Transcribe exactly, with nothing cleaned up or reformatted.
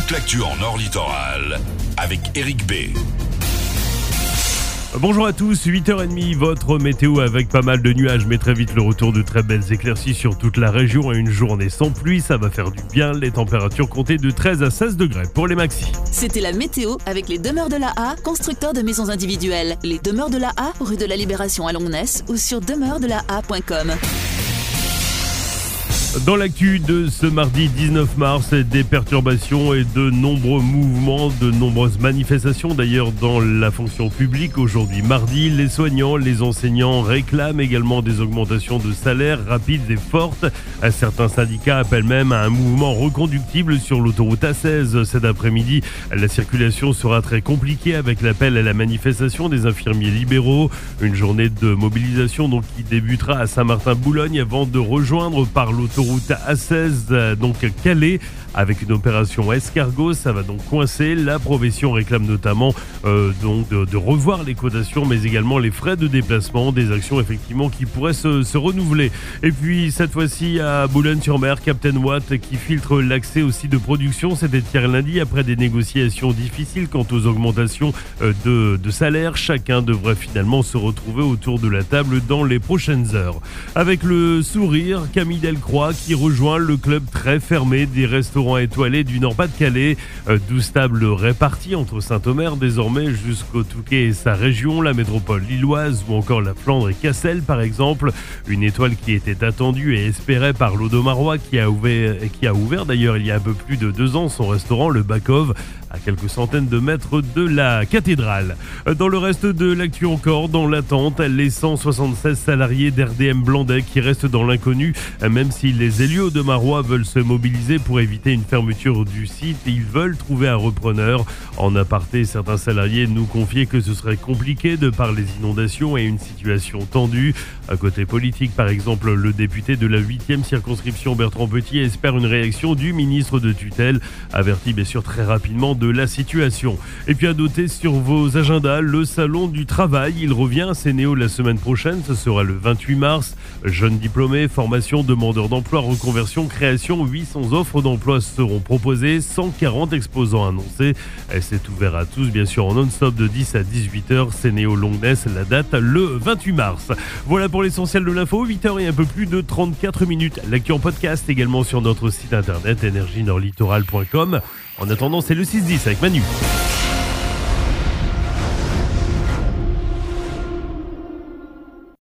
toute l'actu en Nord Littoral avec Eric B. Bonjour à tous, huit heures trente, votre météo avec pas mal de nuages, mais très vite le retour de très belles éclaircies sur toute la région et une journée sans pluie, ça va faire du bien. Les températures comptaient de treize à seize degrés pour les maxis. C'était la météo avec les Demeures de la A, constructeurs de maisons individuelles. Les Demeures de la A, rue de la Libération à Longnes ou sur demeure de la a point com. Dans l'actu de ce mardi dix-neuf mars, des perturbations et de nombreux mouvements, de nombreuses manifestations d'ailleurs dans la fonction publique. Aujourd'hui mardi, les soignants, les enseignants réclament également des augmentations de salaire rapides et fortes. Certains syndicats appellent même à un mouvement reconductible sur l'autoroute A seize. Cet après-midi, la circulation sera très compliquée avec l'appel à la manifestation des infirmiers libéraux. Une journée de mobilisation donc qui débutera à Saint-Martin-Boulogne avant de rejoindre par l'autoroute Route A seize, donc Calais, avec une opération escargot. Ça va donc coincer. La profession réclame notamment euh, donc de, de revoir les cotations, mais également les frais de déplacement, des actions effectivement qui pourraient se, se renouveler. Et puis cette fois-ci à Boulogne-sur-Mer, Captain Watt qui filtre l'accès au site de production. C'était hier lundi après des négociations difficiles quant aux augmentations euh, de, de salaire. Chacun devrait finalement se retrouver autour de la table dans les prochaines heures. Avec le sourire, Camille Delcroix qui rejoint le club très fermé des restaurants étoilés du Nord-Pas-de-Calais. Euh, douze tables réparties entre Saint-Omer désormais jusqu'au Touquet et sa région, la métropole lilloise ou encore la Flandre et Cassel par exemple. Une étoile qui était attendue et espérée par l'Audomarois qui a ouvert, qui a ouvert d'ailleurs il y a un peu plus de deux ans son restaurant, le Bacov, à quelques centaines de mètres de la cathédrale. Dans le reste de l'actu encore, dans l'attente, les cent soixante-seize salariés d'R D M Blandais qui restent dans l'inconnu, même si les élus audomarois veulent se mobiliser pour éviter une fermeture du site et ils veulent trouver un repreneur. En aparté, certains salariés nous confiaient que ce serait compliqué de par les inondations et une situation tendue. À côté politique, par exemple, le député de la huitième circonscription Bertrand Petit espère une réaction du ministre de tutelle, averti bien sûr très rapidement de la situation. Et puis à noter sur vos agendas, le salon du travail, il revient à Sénéo la semaine prochaine, ce sera le vingt-huit mars. Jeunes diplômés, formation, demandeurs d'emploi, reconversion, création, huit cents offres d'emploi seront proposées, cent quarante exposants annoncés. Et c'est ouvert à tous, bien sûr, en non-stop de dix à dix-huit heures. Sénéo Longnes, la date le vingt-huit mars. Voilà pour l'essentiel de l'info, huit heures et un peu plus de trente-quatre minutes. L'actu en podcast également sur notre site internet énergie nord littoral point com. En attendant, c'est le six dix avec Manu.